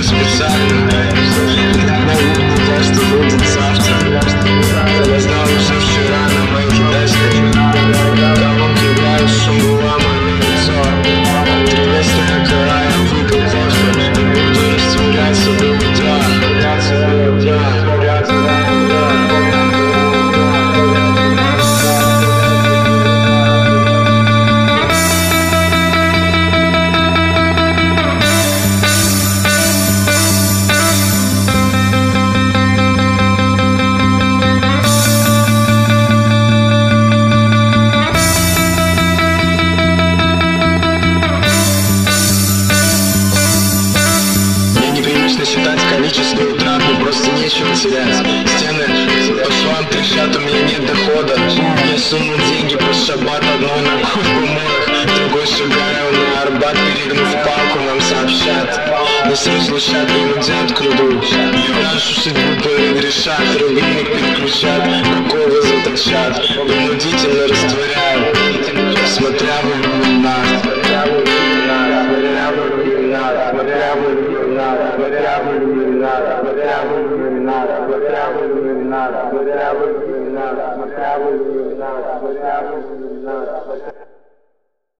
специально. Наверное, то, что будет завтра. Я знал уже вчера на моих десках. Колонки играют, шум выломанное лицо. Приветствие кора, я выпил кофе. Буду растворяться до утра. Считать количество утрат, мне просто нечего терять. Стены по швам трещат, у меня нет дохода. Я сунул деньги по шаббат, одной ногой в мурах, другой шагаю на Арбат, перегнув палку, нам сообщат. Нас разлучат, принудят к труду. Нашу судьбу перегрешат, рубильник переключат, какого заточат, принудительно растворяют, смотря в иллюминат. Смотря в иллюминат.